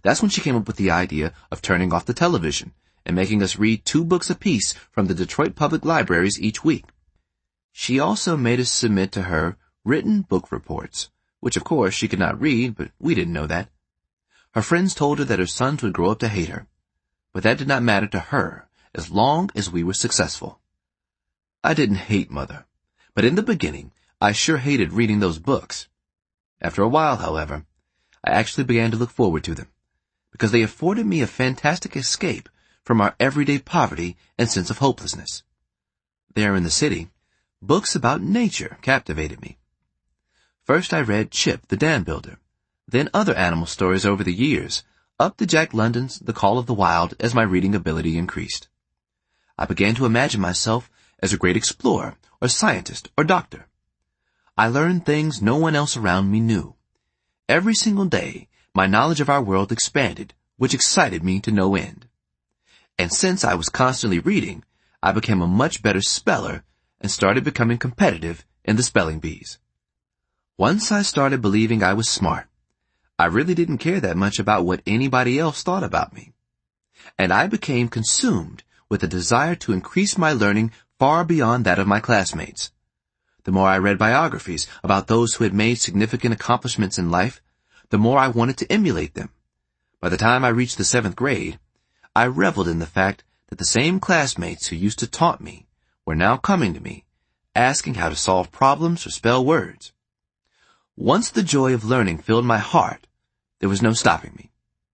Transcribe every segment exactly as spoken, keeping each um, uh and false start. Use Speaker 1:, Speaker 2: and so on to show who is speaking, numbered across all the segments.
Speaker 1: That's when she came up with the idea of turning off the television and making us read two books apiece from the Detroit Public Libraries each week. She also made us submit to her written book reports, which of course she could not read, but we didn't know that. Her friends told her that her sons would grow up to hate her, but that did not matter to her as long as we were successful. I didn't hate Mother, but in the beginning, I sure hated reading those books. After a while, however, I actually began to look forward to them, because they afforded me a fantastic escape from our everyday poverty and sense of hopelessness. There in the city, books about nature captivated me. First I read Chip the Dam Builder, then other animal stories over the years, up to Jack London's The Call of the Wild as my reading ability increased. I began to imagine myself as a great explorer or scientist or doctor. I learned things no one else around me knew. Every single day, my knowledge of our world expanded, which excited me to no end. And since I was constantly reading, I became a much better speller and started becoming competitive in the spelling bees. Once I started believing I was smart, I really didn't care that much about what anybody else thought about me. And I became consumed with a desire to increase my learning far beyond that of my classmates. The more I read biographies about those who had made significant accomplishments in life, the more I wanted to emulate them. By the time I reached the seventh grade, I reveled in the fact that the same classmates who used to taunt me were now coming to me, asking how to solve problems or spell words. Once the joy of learning filled my heart, there was no stopping me.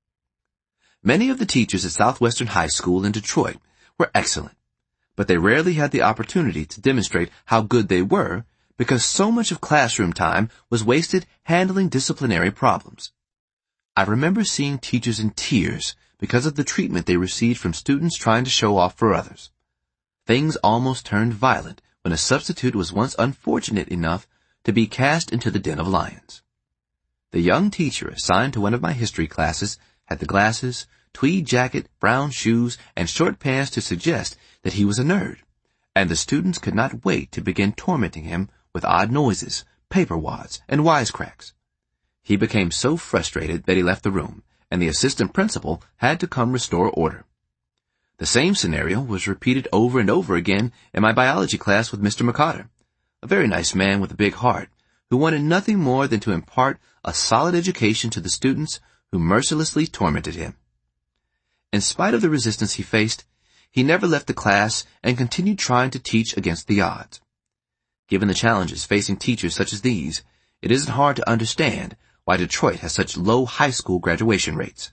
Speaker 1: Many of the teachers at Southwestern High School in Detroit were excellent, but they rarely had the opportunity to demonstrate how good they were because so much of classroom time was wasted handling disciplinary problems. I remember seeing teachers in tears because of the treatment they received from students trying to show off for others. Things almost turned violent when a substitute was once unfortunate enough to be cast into the den of lions. The young teacher assigned to one of my history classes had the glasses, tweed jacket, brown shoes, and short pants to suggest that he was a nerd, and the students could not wait to begin tormenting him with odd noises, paper wads, and wisecracks. He became so frustrated that he left the room, and the assistant principal had to come restore order. The same scenario was repeated over and over again in my biology class with Mister McCotter, a very nice man with a big heart, who wanted nothing more than to impart a solid education to the students who mercilessly tormented him. In spite of the resistance he faced, he never left the class and continued trying to teach against the odds. Given the challenges facing teachers such as these, it isn't hard to understand why Detroit has such low high school graduation rates.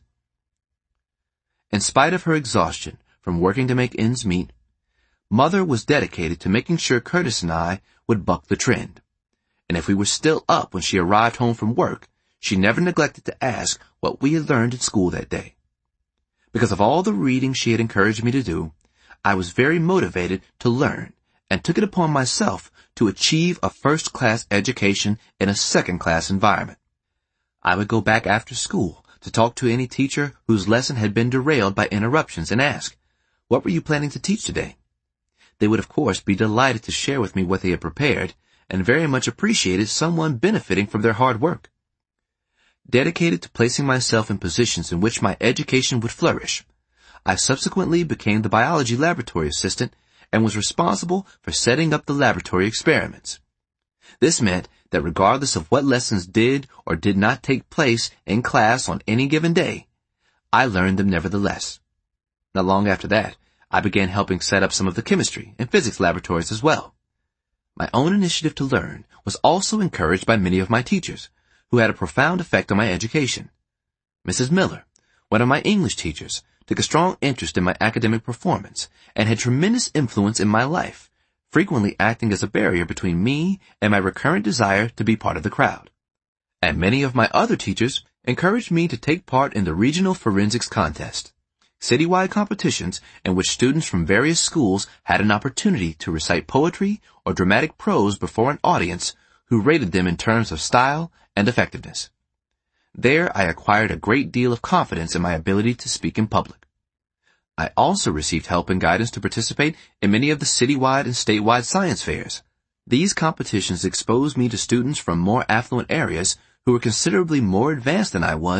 Speaker 1: In spite of her exhaustion from working to make ends meet, Mother was dedicated to making sure Curtis and I would buck the trend. And if we were still up when she arrived home from work, she never neglected to ask what we had learned in school that day. Because of all the reading she had encouraged me to do, I was very motivated to learn and took it upon myself to achieve a first-class education in a second-class environment. I would go back after school to talk to any teacher whose lesson had been derailed by interruptions and ask, "What were you planning to teach today?" They would of course be delighted to share with me what they had prepared and very much appreciated someone benefiting from their hard work. Dedicated to placing myself in positions in which my education would flourish, I subsequently became the biology laboratory assistant and was responsible for setting up the laboratory experiments. This meant that regardless of what lessons did or did not take place in class on any given day, I learned them nevertheless. Not long after that, I began helping set up some of the chemistry and physics laboratories as well. My own initiative to learn was also encouraged by many of my teachers, who had a profound effect on my education. Missus Miller, one of my English teachers, took a strong interest in my academic performance and had tremendous influence in my life, frequently acting as a barrier between me and my recurrent desire to be part of the crowd. And many of my other teachers encouraged me to take part in the regional forensics contest, citywide competitions in which students from various schools had an opportunity to recite poetry or dramatic prose before an audience who rated them in terms of style and effectiveness. There I acquired a great deal of confidence in my ability to speak in public. I also received help and guidance to participate in many of the citywide and statewide science fairs. These competitions exposed me to students from more affluent areas who were considerably more advanced than I was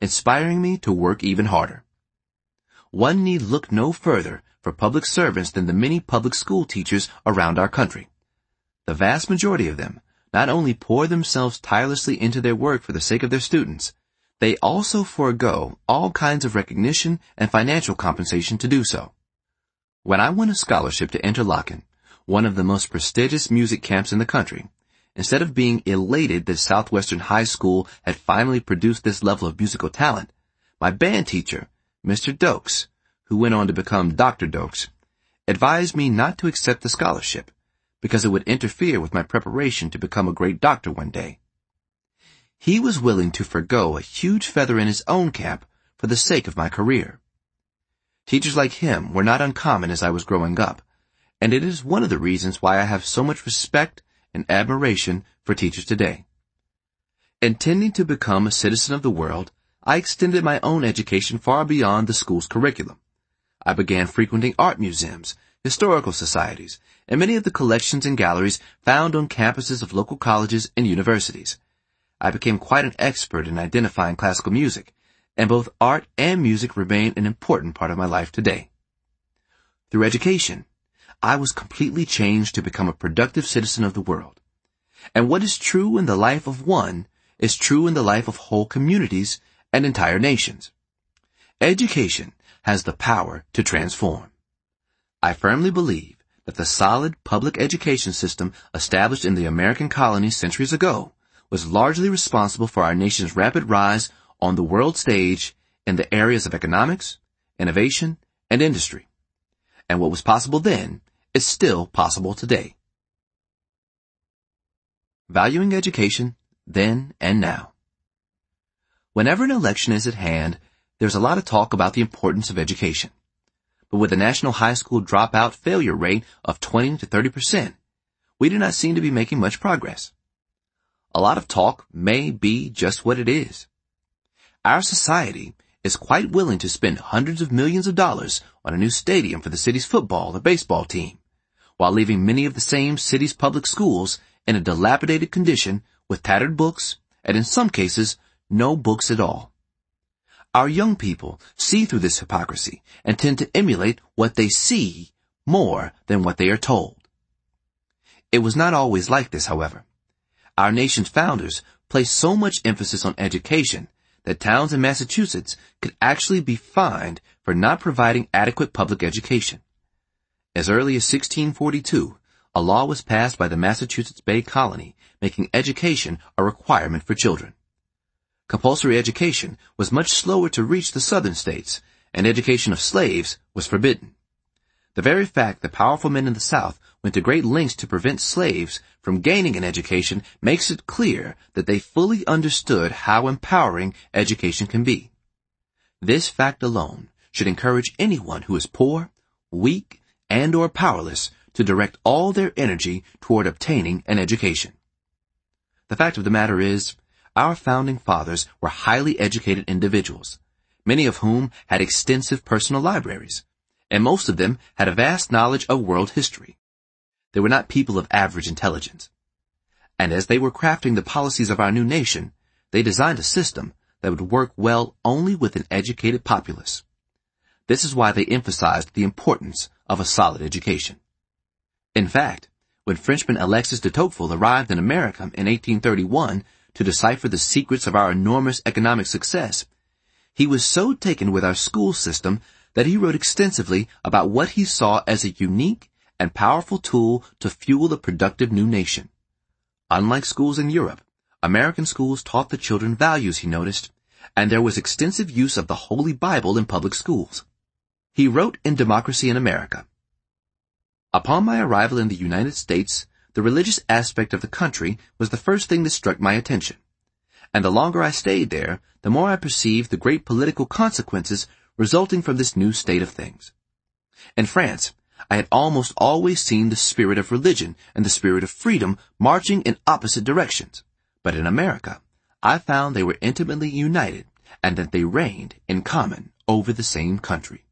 Speaker 1: inspiring me to work even harder. One need look no further for public servants than the many public school teachers around our country. The vast majority of them not only pour themselves tirelessly into their work for the sake of their students, they also forego all kinds of recognition and financial compensation to do so. When I won a scholarship to Interlochen, one of the most prestigious music camps in the country, instead of being elated that Southwestern High School had finally produced this level of musical talent, my band teacher, Mister Dokes, who went on to become Doctor Dokes, advised me not to accept the scholarship because it would interfere with my preparation to become a great doctor one day. He was willing to forgo a huge feather in his own cap for the sake of my career. Teachers like him were not uncommon as I was growing up, and it is one of the reasons why I have so much respect and admiration for teachers today. Intending to become a citizen of the world, I extended my own education far beyond the school's curriculum. I began frequenting art museums, historical societies, and many of the collections and galleries found on campuses of local colleges and universities. I became quite an expert in identifying classical music, and both art and music remain an important part of my life today. Through education, I was completely changed to become a productive citizen of the world. And what is true in the life of one is true in the life of whole communities and entire nations. Education has the power to transform. I firmly believe that the solid public education system established in the American colonies centuries ago was largely responsible for our nation's rapid rise on the world stage in the areas of economics, innovation, and industry. And what was possible then is still possible today. Valuing education then and now. Whenever an election is at hand, there's a lot of talk about the importance of education. But with a national high school dropout failure rate of twenty to thirty percent, we do not seem to be making much progress. A lot of talk may be just what it is. Our society is quite willing to spend hundreds of millions of dollars on a new stadium for the city's football or baseball team, while leaving many of the same city's public schools in a dilapidated condition with tattered books, and in some cases, no books at all. Our young people see through this hypocrisy and tend to emulate what they see more than what they are told. It was not always like this, however. Our nation's founders placed so much emphasis on education that towns in Massachusetts could actually be fined for not providing adequate public education. As early as sixteen forty-two, a law was passed by the Massachusetts Bay Colony making education a requirement for children. Compulsory education was much slower to reach the southern states, and education of slaves was forbidden. The very fact that powerful men in the South went to great lengths to prevent slaves from gaining an education makes it clear that they fully understood how empowering education can be. This fact alone should encourage anyone who is poor, weak, and or powerless to direct all their energy toward obtaining an education. The fact of the matter is, our founding fathers were highly educated individuals, many of whom had extensive personal libraries, and most of them had a vast knowledge of world history. They were not people of average intelligence. And as they were crafting the policies of our new nation, they designed a system that would work well only with an educated populace. This is why they emphasized the importance of a solid education. In fact, when Frenchman Alexis de Tocqueville arrived in America in eighteen thirty-one to decipher the secrets of our enormous economic success, he was so taken with our school system that he wrote extensively about what he saw as a unique and powerful tool to fuel a productive new nation. Unlike schools in Europe, American schools taught the children values, he noticed, and there was extensive use of the Holy Bible in public schools. He wrote in Democracy in America, "Upon my arrival in the United States, the religious aspect of the country was the first thing that struck my attention. And the longer I stayed there, the more I perceived the great political consequences resulting from this new state of things. In France, I had almost always seen the spirit of religion and the spirit of freedom marching in opposite directions. But in America, I found they were intimately united and that they reigned in common over the same country."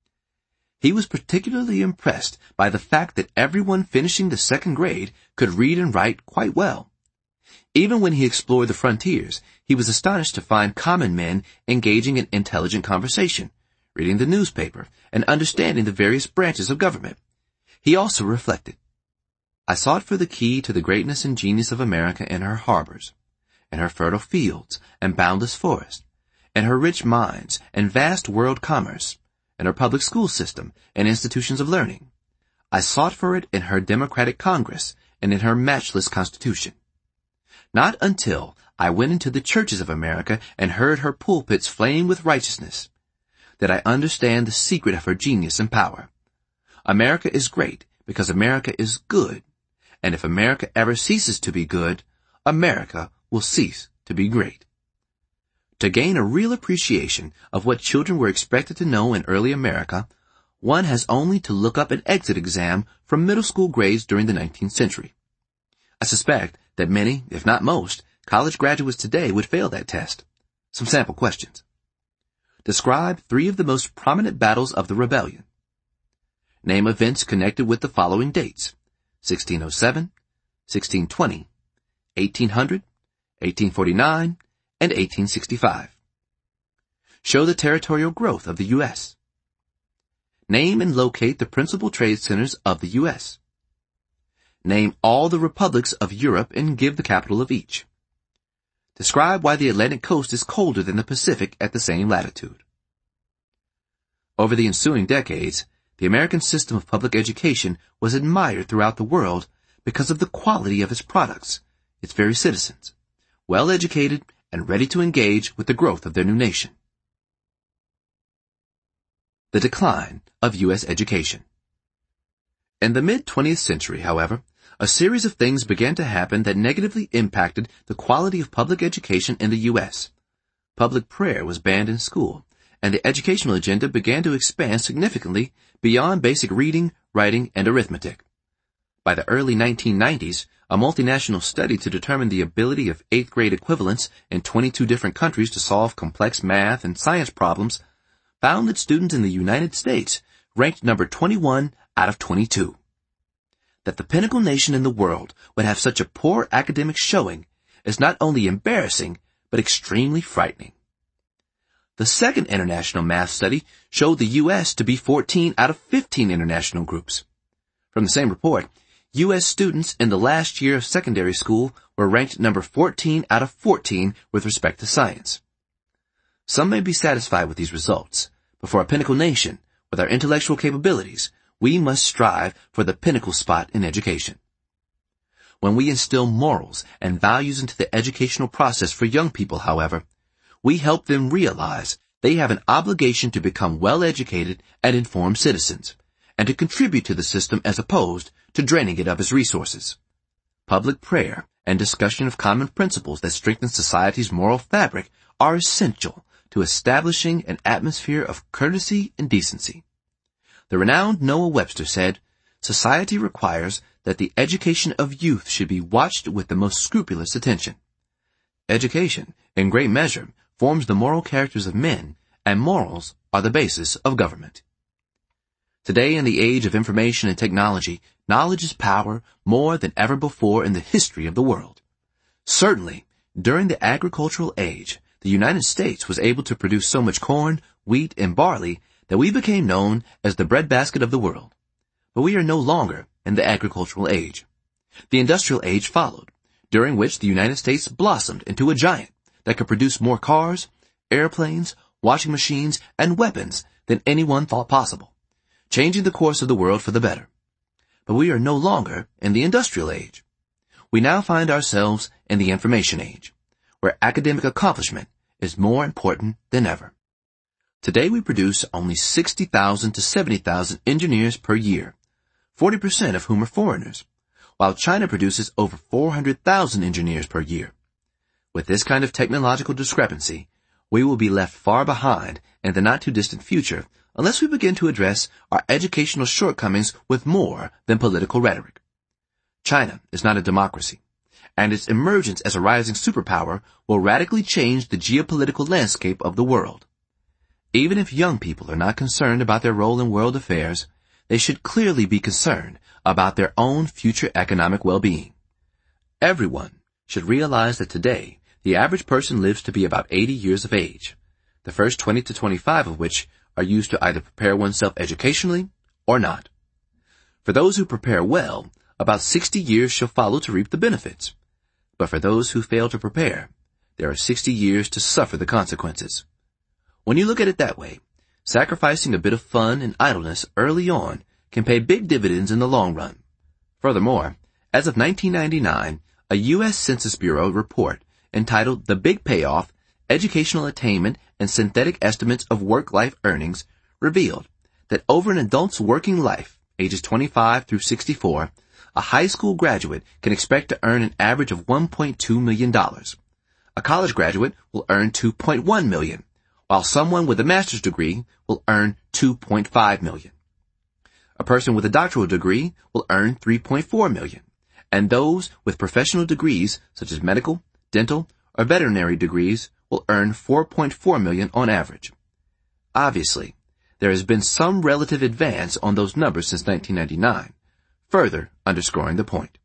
Speaker 1: He was particularly impressed by the fact that everyone finishing the second grade could read and write quite well. Even when he explored the frontiers, he was astonished to find common men engaging in intelligent conversation, reading the newspaper, and understanding the various branches of government. He also reflected, I sought for the key to the greatness and genius of America in her harbors, in her fertile fields and boundless forests, in her rich mines and vast world commerce, in her public school system and institutions of learning. I sought for it in her democratic Congress and in her matchless Constitution. Not until I went into the churches of America and heard her pulpits flame with righteousness did I understand the secret of her genius and power. America is great because America is good, and if America ever ceases to be good, America will cease to be great. To gain a real appreciation of what children were expected to know in early America, one has only to look up an exit exam from middle school grades during the nineteenth century. I suspect that many, if not most, college graduates today would fail that test. Some sample questions. Describe three of the most prominent battles of the rebellion. Name events connected with the following dates: sixteen oh seven, sixteen twenty, eighteen hundred, eighteen forty-nine, and eighteen sixty-five. Show the territorial growth of the U S. Name and locate the principal trade centers of the U S. Name all the republics of Europe and give the capital of each. Describe why the Atlantic coast is colder than the Pacific at the same latitude. Over the ensuing decades, the American system of public education was admired throughout the world because of the quality of its products, its very citizens, well educated and ready to engage with the growth of their new nation. The decline of U S education. In the mid-twentieth century, however, a series of things began to happen that negatively impacted the quality of public education in the U S. Public prayer was banned in school, and the educational agenda began to expand significantly beyond basic reading, writing, and arithmetic. By the early nineteen nineties, a multinational study to determine the ability of eighth grade equivalents in twenty-two different countries to solve complex math and science problems found that students in the United States ranked number twenty-one out of twenty-two. That the pinnacle nation in the world would have such a poor academic showing is not only embarrassing, but extremely frightening. The second international math study showed the U S to be fourteen out of fifteen international groups. From the same report, U S students in the last year of secondary school were ranked number fourteen out of fourteen with respect to science. Some may be satisfied with these results, but for a pinnacle nation, with our intellectual capabilities, we must strive for the pinnacle spot in education. When we instill morals and values into the educational process for young people, however, we help them realize they have an obligation to become well-educated and informed citizens, and to contribute to the system as opposed to draining it of its resources. Public prayer and discussion of common principles that strengthen society's moral fabric are essential to establishing an atmosphere of courtesy and decency. The renowned Noah Webster said, "Society requires that the education of youth should be watched with the most scrupulous attention." Education, in great measure, forms the moral characters of men, and morals are the basis of government. Today, in the age of information and technology, knowledge is power more than ever before in the history of the world. Certainly, during the agricultural age, the United States was able to produce so much corn, wheat, and barley that we became known as the breadbasket of the world. But we are no longer in the agricultural age. The industrial age followed, during which the United States blossomed into a giant that could produce more cars, airplanes, washing machines, and weapons than anyone thought possible, changing the course of the world for the better. But we are no longer in the industrial age. We now find ourselves in the information age, where academic accomplishment is more important than ever. Today we produce only sixty thousand to seventy thousand engineers per year, forty percent of whom are foreigners, while China produces over four hundred thousand engineers per year. With this kind of technological discrepancy, we will be left far behind in the not-too-distant future unless we begin to address our educational shortcomings with more than political rhetoric. China is not a democracy, and its emergence as a rising superpower will radically change the geopolitical landscape of the world. Even if young people are not concerned about their role in world affairs, they should clearly be concerned about their own future economic well-being. Everyone should realize that today, the average person lives to be about eighty years of age, the first twenty to twenty-five of which are used to either prepare oneself educationally or not. For those who prepare well, about sixty years shall follow to reap the benefits. But for those who fail to prepare, there are sixty years to suffer the consequences. When you look at it that way, sacrificing a bit of fun and idleness early on can pay big dividends in the long run. Furthermore, as of nineteen ninety-nine, a U S Census Bureau report entitled The Big Payoff, Educational Attainment and Synthetic Estimates of Work-Life Earnings revealed that over an adult's working life, ages twenty-five through sixty-four, a high school graduate can expect to earn an average of one point two million dollars. A college graduate will earn two point one million dollars, while someone with a master's degree will earn two point five million dollars. A person with a doctoral degree will earn three point four million dollars, and those with professional degrees such as medical, dental, or veterinary degrees will earn four point four million dollars on average. Obviously, there has been some relative advance on those numbers since nineteen ninety-nine, further underscoring the point.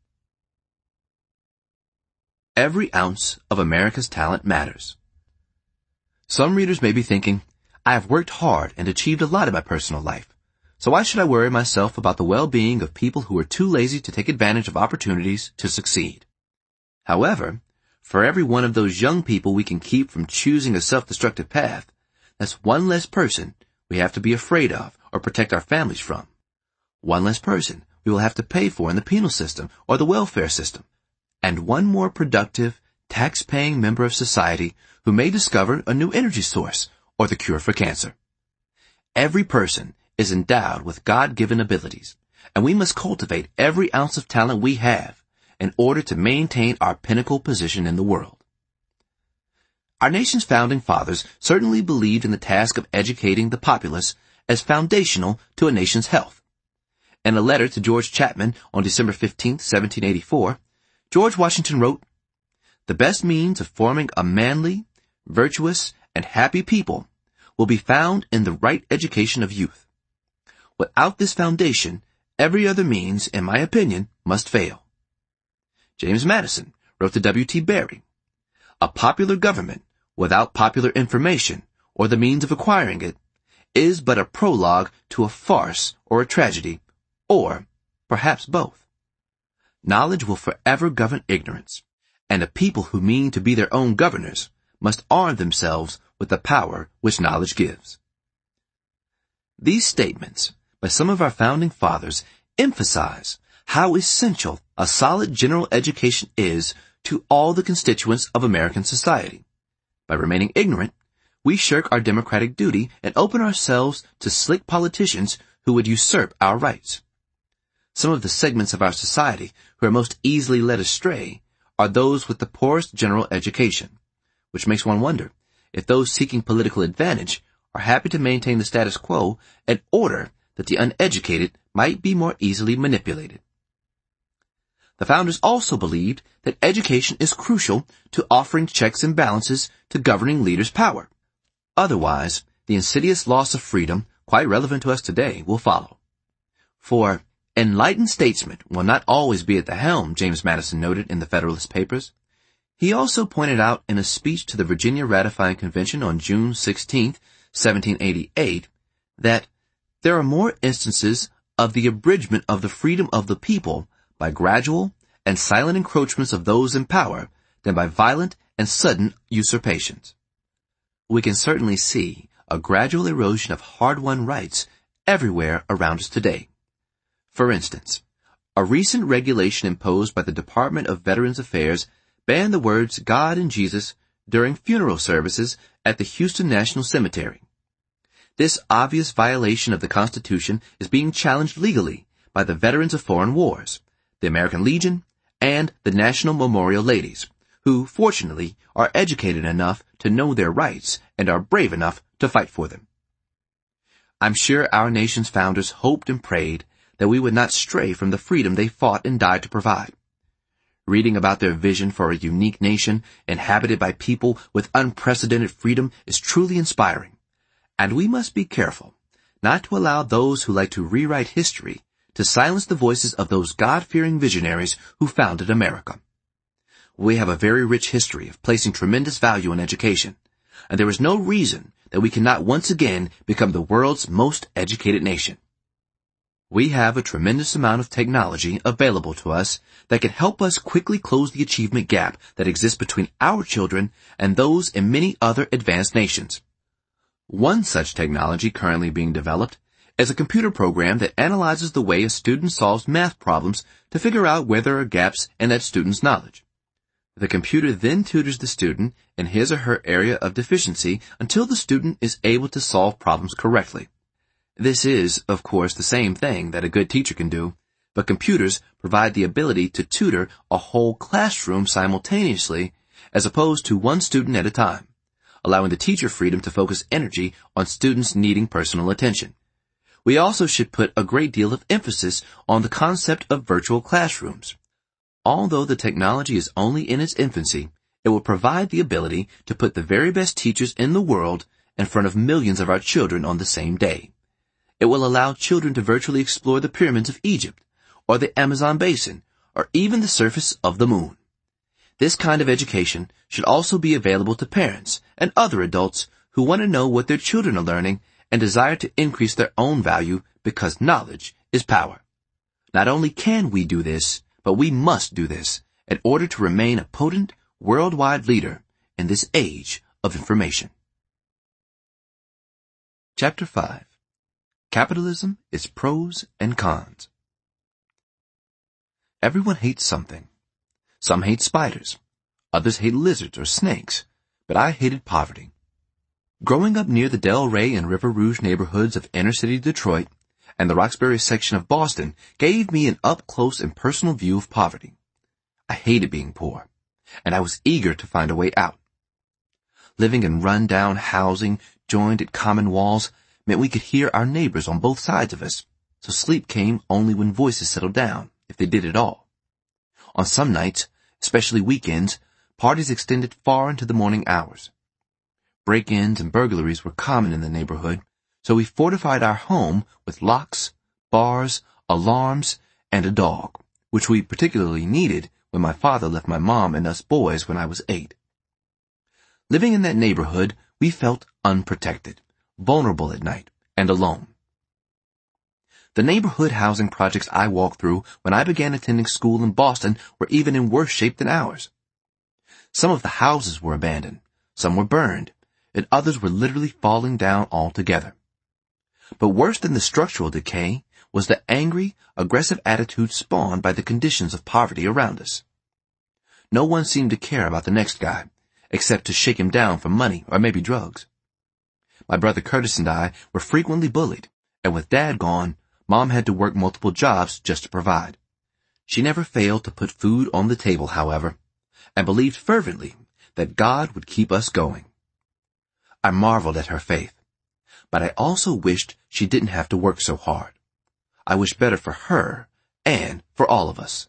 Speaker 1: Every ounce of America's talent matters. Some readers may be thinking, I have worked hard and achieved a lot in my personal life, so why should I worry myself about the well-being of people who are too lazy to take advantage of opportunities to succeed? However, for every one of those young people we can keep from choosing a self-destructive path, that's one less person we have to be afraid of or protect our families from. One less person we will have to pay for in the penal system or the welfare system. And one more productive, tax-paying member of society who may discover a new energy source or the cure for cancer. Every person is endowed with God-given abilities, and we must cultivate every ounce of talent we have in order to maintain our pinnacle position in the world. Our nation's founding fathers certainly believed in the task of educating the populace as foundational to a nation's health. In a letter to George Chapman on December fifteenth, seventeen eighty-four, George Washington wrote, "The best means of forming a manly, virtuous, and happy people will be found in the right education of youth. Without this foundation, every other means, in my opinion, must fail." James Madison wrote to W T Barry, "A popular government without popular information or the means of acquiring it is but a prologue to a farce or a tragedy, or perhaps both. Knowledge will forever govern ignorance, and a people who mean to be their own governors must arm themselves with the power which knowledge gives." These statements by some of our founding fathers emphasize how essential a solid general education is to all the constituents of American society. By remaining ignorant, we shirk our democratic duty and open ourselves to slick politicians who would usurp our rights. Some of the segments of our society who are most easily led astray are those with the poorest general education, which makes one wonder if those seeking political advantage are happy to maintain the status quo in order that the uneducated might be more easily manipulated. The founders also believed that education is crucial to offering checks and balances to governing leaders' power. Otherwise, the insidious loss of freedom, quite relevant to us today, will follow. For enlightened statesmen will not always be at the helm, James Madison noted in the Federalist Papers. He also pointed out in a speech to the Virginia Ratifying Convention on June sixteenth, seventeen eighty-eight, that there are more instances of the abridgment of the freedom of the people by gradual and silent encroachments of those in power than by violent and sudden usurpations. We can certainly see a gradual erosion of hard-won rights everywhere around us today. For instance, a recent regulation imposed by the Department of Veterans Affairs banned the words God and Jesus during funeral services at the Houston National Cemetery. This obvious violation of the Constitution is being challenged legally by the Veterans of Foreign Wars, the American Legion, and the National Memorial Ladies, who, fortunately, are educated enough to know their rights and are brave enough to fight for them. I'm sure our nation's founders hoped and prayed that we would not stray from the freedom they fought and died to provide. Reading about their vision for a unique nation inhabited by people with unprecedented freedom is truly inspiring, and we must be careful not to allow those who like to rewrite history to silence the voices of those God-fearing visionaries who founded America. We have a very rich history of placing tremendous value in education, and there is no reason that we cannot once again become the world's most educated nation. We have a tremendous amount of technology available to us that can help us quickly close the achievement gap that exists between our children and those in many other advanced nations. One such technology currently being developed is a computer program that analyzes the way a student solves math problems to figure out where there are gaps in that student's knowledge. The computer then tutors the student in his or her area of deficiency until the student is able to solve problems correctly. This is, of course, the same thing that a good teacher can do, but computers provide the ability to tutor a whole classroom simultaneously as opposed to one student at a time, allowing the teacher freedom to focus energy on students needing personal attention. We also should put a great deal of emphasis on the concept of virtual classrooms. Although the technology is only in its infancy, it will provide the ability to put the very best teachers in the world in front of millions of our children on the same day. It will allow children to virtually explore the pyramids of Egypt, or the Amazon basin, or even the surface of the moon. This kind of education should also be available to parents and other adults who want to know what their children are learning and desire to increase their own value because knowledge is power. Not only can we do this, but we must do this in order to remain a potent, worldwide leader in this age of information. Chapter five. Capitalism, its pros and cons. Everyone hates something. Some hate spiders. Others hate lizards or snakes. But I hated poverty. Growing up near the Del Rey and River Rouge neighborhoods of inner-city Detroit and the Roxbury section of Boston gave me an up-close and personal view of poverty. I hated being poor, and I was eager to find a way out. Living in run-down housing joined at common walls meant we could hear our neighbors on both sides of us, so sleep came only when voices settled down, if they did at all. On some nights, especially weekends, parties extended far into the morning hours. Break-ins and burglaries were common in the neighborhood, so we fortified our home with locks, bars, alarms, and a dog, which we particularly needed when my father left my mom and us boys when I was eight. Living in that neighborhood, we felt unprotected, vulnerable at night, and alone. The neighborhood housing projects I walked through when I began attending school in Boston were even in worse shape than ours. Some of the houses were abandoned, some were burned, and others were literally falling down altogether. But worse than the structural decay was the angry, aggressive attitude spawned by the conditions of poverty around us. No one seemed to care about the next guy, except to shake him down for money or maybe drugs. My brother Curtis and I were frequently bullied, and with Dad gone, Mom had to work multiple jobs just to provide. She never failed to put food on the table, however, and believed fervently that God would keep us going. I marveled at her faith, but I also wished she didn't have to work so hard. I wished better for her and for all of us.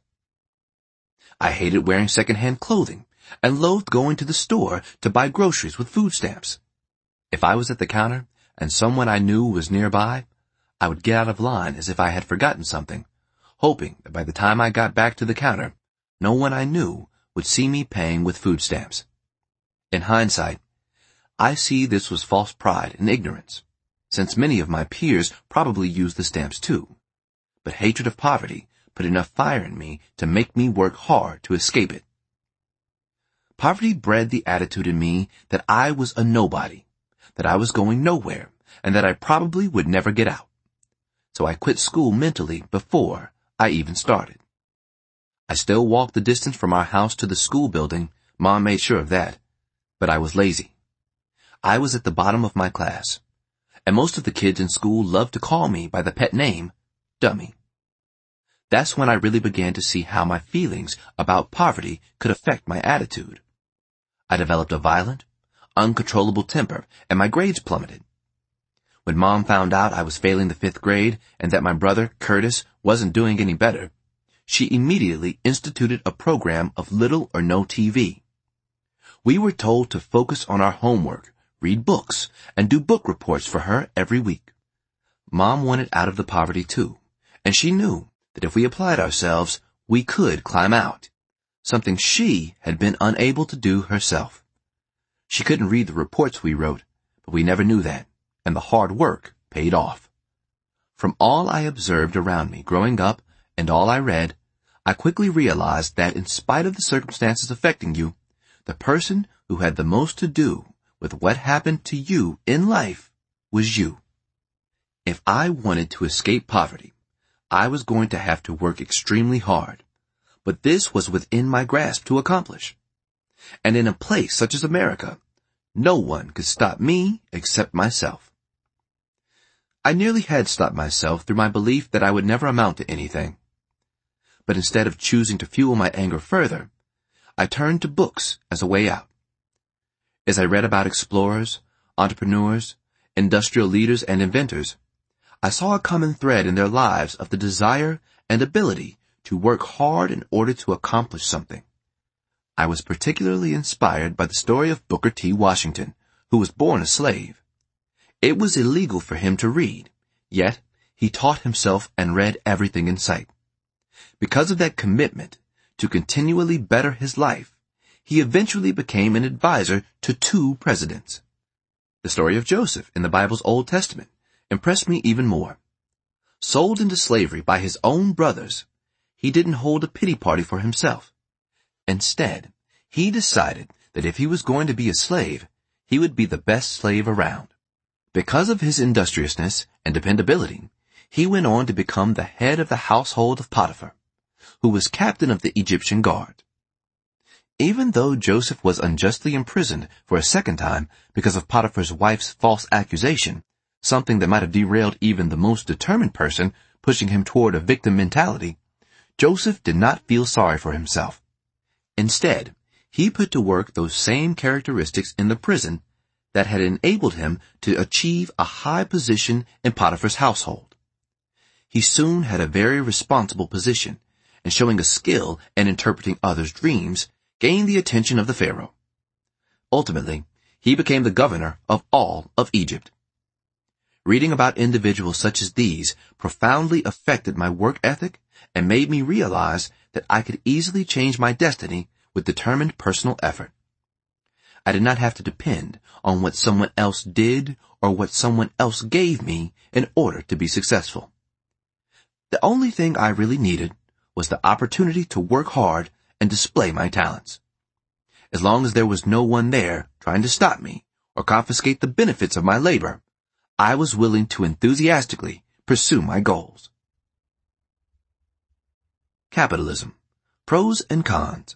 Speaker 1: I hated wearing second-hand clothing and loathed going to the store to buy groceries with food stamps. If I was at the counter and someone I knew was nearby, I would get out of line as if I had forgotten something, hoping that by the time I got back to the counter, no one I knew would see me paying with food stamps. In hindsight, I see this was false pride and ignorance, since many of my peers probably used the stamps too. But hatred of poverty put enough fire in me to make me work hard to escape it. Poverty bred the attitude in me that I was a nobody, that I was going nowhere, and that I probably would never get out. So I quit school mentally before I even started. I still walked the distance from our house to the school building. Mom made sure of that. But I was lazy. I was at the bottom of my class, and most of the kids in school loved to call me by the pet name, Dummy. That's when I really began to see how my feelings about poverty could affect my attitude. I developed a violent, uncontrollable temper, and my grades plummeted. When Mom found out I was failing the fifth grade and that my brother, Curtis, wasn't doing any better, she immediately instituted a program of little or no T V. We were told to focus on our homework, read books, and do book reports for her every week. Mom wanted out of the poverty too, and she knew that if we applied ourselves, we could climb out. something she had been unable to do herself. She couldn't read the reports we wrote, but we never knew that, and the hard work paid off. From all I observed around me growing up and all I read, I quickly realized that in spite of the circumstances affecting you, the person who had the most to do with what happened to you in life was you. If I wanted to escape poverty, I was going to have to work extremely hard, but this was within my grasp to accomplish. And in a place such as America, no one could stop me except myself. I nearly had stopped myself through my belief that I would never amount to anything. But instead of choosing to fuel my anger further, I turned to books as a way out. As I read about explorers, entrepreneurs, industrial leaders, and inventors, I saw a common thread in their lives of the desire and ability to work hard in order to accomplish something. I was particularly inspired by the story of Booker T. Washington, who was born a slave. It was illegal for him to read, yet he taught himself and read everything in sight. Because of that commitment to continually better his life, he eventually became an advisor to two presidents. The story of Joseph in the Bible's Old Testament impressed me even more. Sold into slavery by his own brothers, he didn't hold a pity party for himself. Instead, he decided that if he was going to be a slave, he would be the best slave around. Because of his industriousness and dependability, he went on to become the head of the household of Potiphar, who was captain of the Egyptian guard. Even though Joseph was unjustly imprisoned for a second time because of Potiphar's wife's false accusation, something that might have derailed even the most determined person, pushing him toward a victim mentality, Joseph did not feel sorry for himself. Instead, he put to work those same characteristics in the prison that had enabled him to achieve a high position in Potiphar's household. He soon had a very responsible position, and showing a skill in interpreting others' dreams, gained the attention of the Pharaoh. Ultimately, he became the governor of all of Egypt. Reading about individuals such as these profoundly affected my work ethic and made me realize that I could easily change my destiny with determined personal effort. I did not have to depend on what someone else did or what someone else gave me in order to be successful. The only thing I really needed was the opportunity to work hard and display my talents. As long as there was no one there trying to stop me or confiscate the benefits of my labor, I was willing to enthusiastically pursue my goals. Capitalism. Pros and cons.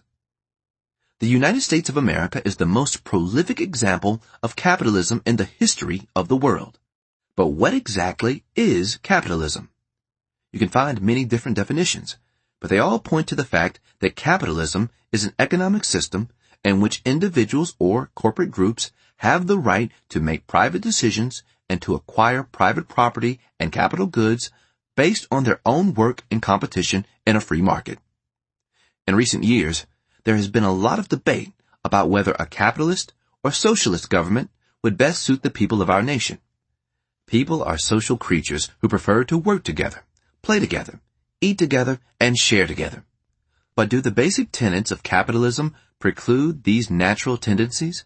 Speaker 1: The United States of America is the most prolific example of capitalism in the history of the world. But what exactly is capitalism? You can find many different definitions, but they all point to the fact that capitalism is an economic system in which individuals or corporate groups have the right to make private decisions and to acquire private property and capital goods based on their own work and competition in a free market. In recent years, there has been a lot of debate about whether a capitalist or socialist government would best suit the people of our nation. People are social creatures who prefer to work together, play together, eat together, and share together. But do the basic tenets of capitalism preclude these natural tendencies?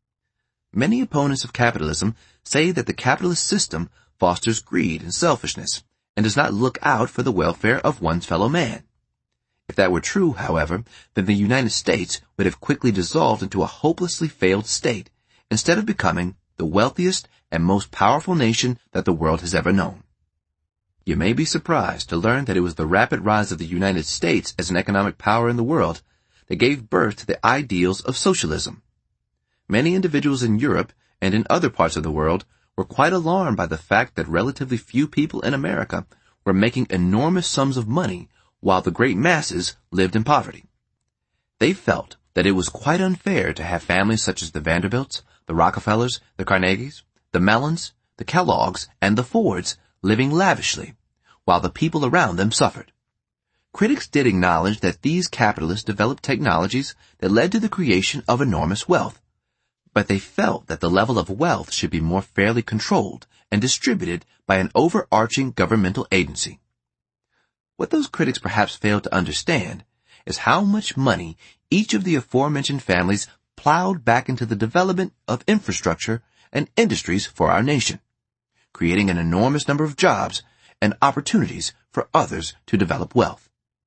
Speaker 1: Many opponents of capitalism say that the capitalist system fosters greed and selfishness and does not look out for the welfare of one's fellow man. If that were true, however, then the United States would have quickly dissolved into a hopelessly failed state instead of becoming the wealthiest and most powerful nation that the world has ever known. You may be surprised to learn that it was the rapid rise of the United States as an economic power in the world that gave birth to the ideals of socialism. Many individuals in Europe and in other parts of the world were quite alarmed by the fact that relatively few people in America were making enormous sums of money while the great masses lived in poverty. They felt that it was quite unfair to have families such as the Vanderbilts, the Rockefellers, the Carnegies, the Mellons, the Kellogg's, and the Fords living lavishly, while the people around them suffered. Critics did acknowledge that these capitalists developed technologies that led to the creation of enormous wealth, but they felt that the level of wealth should be more fairly controlled and distributed by an overarching governmental agency. What those critics perhaps failed to understand is how much money each of the aforementioned families plowed back into the development of infrastructure and industries for our nation, creating an enormous number of jobs and opportunities for others to develop wealth.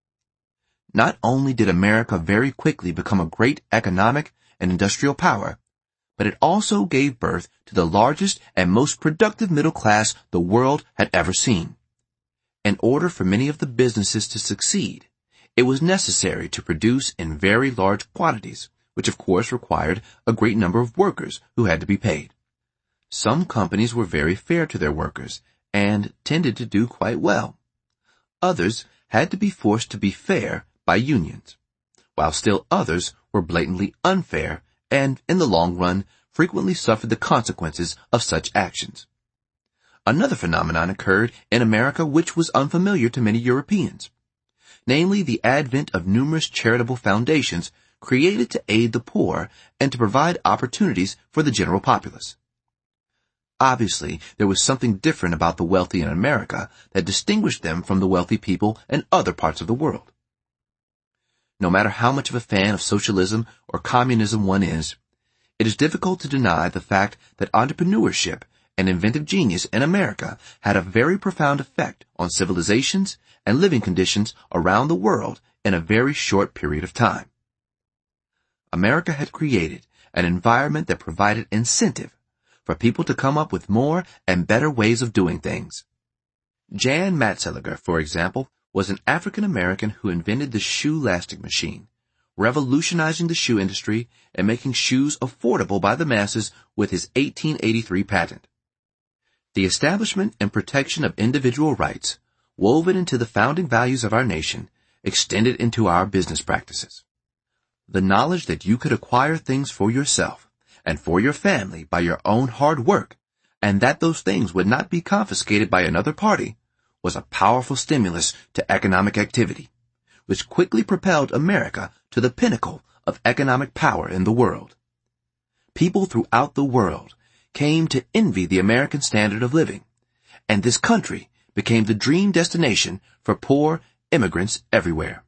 Speaker 1: Not only did America very quickly become a great economic and industrial power, but it also gave birth to the largest and most productive middle class the world had ever seen. In order for many of the businesses to succeed, it was necessary to produce in very large quantities, which of course required a great number of workers who had to be paid. Some companies were very fair to their workers and tended to do quite well. Others had to be forced to be fair by unions, while still others were blatantly unfair and, in the long run, frequently suffered the consequences of such actions. Another phenomenon occurred in America which was unfamiliar to many Europeans, namely the advent of numerous charitable foundations created to aid the poor and to provide opportunities for the general populace. Obviously, there was something different about the wealthy in America that distinguished them from the wealthy people in other parts of the world. No matter how much of a fan of socialism or communism one is, it is difficult to deny the fact that entrepreneurship and inventive genius in America had a very profound effect on civilizations and living conditions around the world in a very short period of time. America had created an environment that provided incentive for people to come up with more and better ways of doing things. Jan Matzeliger, for example, was an African-American who invented the shoe-lastic machine, revolutionizing the shoe industry and making shoes affordable by the masses with his eighteen eighty-three patent. The establishment and protection of individual rights, woven into the founding values of our nation, extended into our business practices. The knowledge that you could acquire things for yourself and for your family by your own hard work, and that those things would not be confiscated by another party, was a powerful stimulus to economic activity, which quickly propelled America to the pinnacle of economic power in the world. People throughout the world came to envy the American standard of living, and this country became the dream destination for poor immigrants everywhere.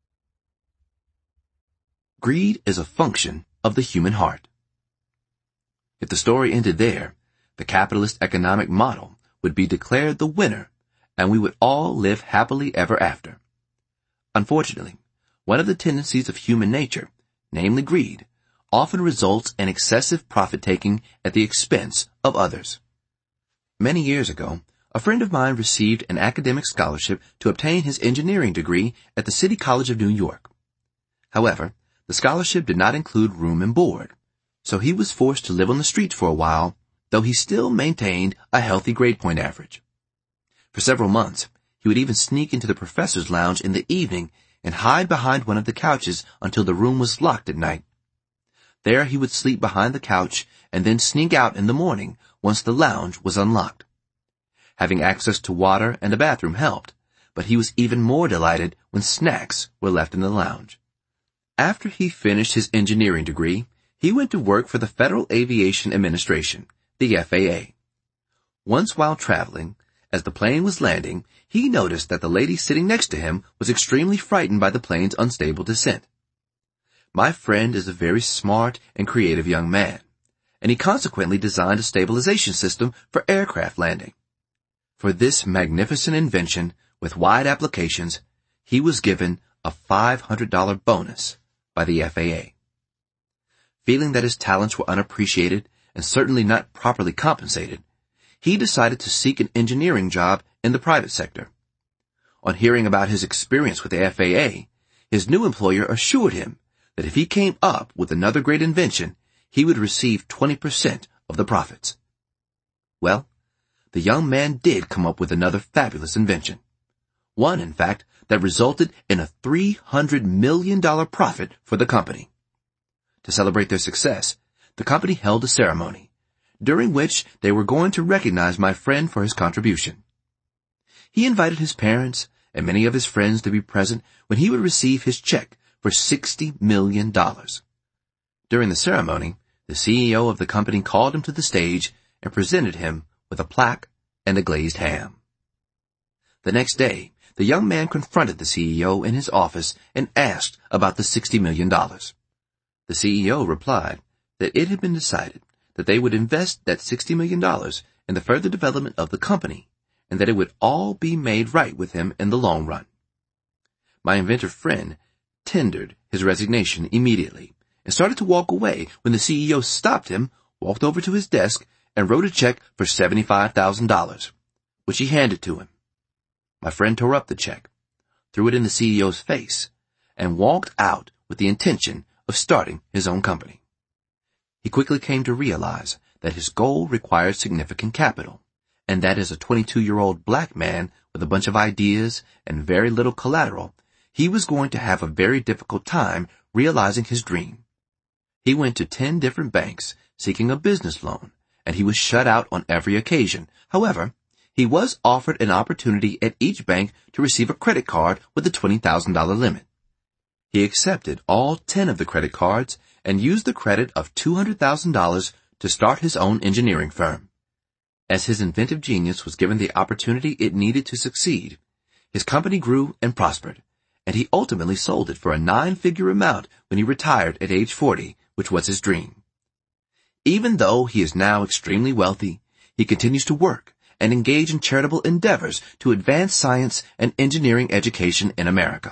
Speaker 1: Greed is a function of the human heart. If the story ended there, the capitalist economic model would be declared the winner, and we would all live happily ever after. Unfortunately, one of the tendencies of human nature, namely greed, often results in excessive profit-taking at the expense of others. Many years ago, a friend of mine received an academic scholarship to obtain his engineering degree at the City College of New York. However, the scholarship did not include room and board, so he was forced to live on the streets for a while, though he still maintained a healthy grade point average. For several months, he would even sneak into the professor's lounge in the evening and hide behind one of the couches until the room was locked at night. There he would sleep behind the couch and then sneak out in the morning once the lounge was unlocked. Having access to water and a bathroom helped, but he was even more delighted when snacks were left in the lounge. After he finished his engineering degree, he went to work for the Federal Aviation Administration, the F A A. Once while traveling, as the plane was landing, he noticed that the lady sitting next to him was extremely frightened by the plane's unstable descent. My friend is a very smart and creative young man, and he consequently designed a stabilization system for aircraft landing. For this magnificent invention, with wide applications, he was given a five hundred dollars bonus by the F A A. Feeling that his talents were unappreciated and certainly not properly compensated, he decided to seek an engineering job in the private sector. On hearing about his experience with the F A A, his new employer assured him that if he came up with another great invention, he would receive twenty percent of the profits. Well, the young man did come up with another fabulous invention. One, in fact, that resulted in a three hundred million dollars profit for the company. To celebrate their success, the company held a ceremony, during which they were going to recognize my friend for his contribution. He invited his parents and many of his friends to be present when he would receive his check for sixty million dollars. During the ceremony, the C E O of the company called him to the stage and presented him with a plaque and a glazed ham. The next day, the young man confronted the C E O in his office and asked about the sixty million dollars. The C E O replied that it had been decided that they would invest that sixty million dollars in the further development of the company, and that it would all be made right with him in the long run. My inventor friend tendered his resignation immediately and started to walk away when the C E O stopped him, walked over to his desk, and wrote a check for seventy-five thousand dollars, which he handed to him. My friend tore up the check, threw it in the C E O's face, and walked out with the intention of starting his own company. He quickly came to realize that his goal required significant capital, and that as a twenty-two-year-old black man with a bunch of ideas and very little collateral, he was going to have a very difficult time realizing his dream. He went to ten different banks seeking a business loan, and he was shut out on every occasion. However, he was offered an opportunity at each bank to receive a credit card with a twenty thousand dollars limit. He accepted all ten of the credit cards and used the credit of two hundred thousand dollars to start his own engineering firm. As his inventive genius was given the opportunity it needed to succeed, his company grew and prospered, and he ultimately sold it for a nine-figure amount when he retired at age forty, which was his dream. Even though he is now extremely wealthy, he continues to work and engage in charitable endeavors to advance science and engineering education in America.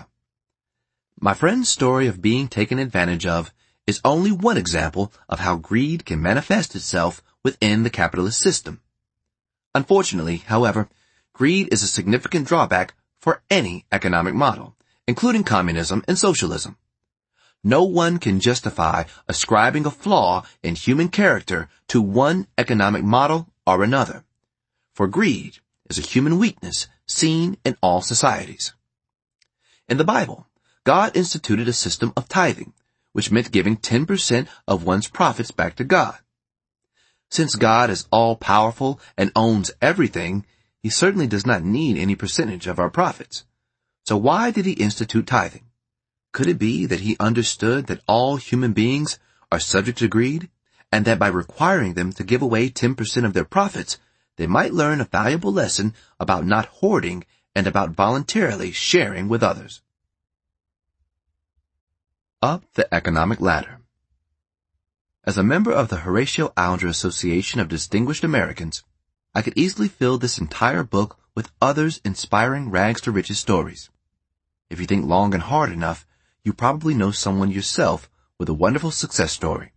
Speaker 1: My friend's story of being taken advantage of is only one example of how greed can manifest itself within the capitalist system. Unfortunately, however, greed is a significant drawback for any economic model, including communism and socialism. No one can justify ascribing a flaw in human character to one economic model or another, for greed is a human weakness seen in all societies. In the Bible, God instituted a system of tithing, which meant giving ten percent of one's profits back to God. Since God is all-powerful and owns everything, he certainly does not need any percentage of our profits. So why did he institute tithing? Could it be that he understood that all human beings are subject to greed, and that by requiring them to give away ten percent of their profits, they might learn a valuable lesson about not hoarding and about voluntarily sharing with others? Up the economic ladder. As a member of the Horatio Alger Association of Distinguished Americans, I could easily fill this entire book with others inspiring rags-to-riches stories. If you think long and hard enough, you probably know someone yourself with a wonderful success story.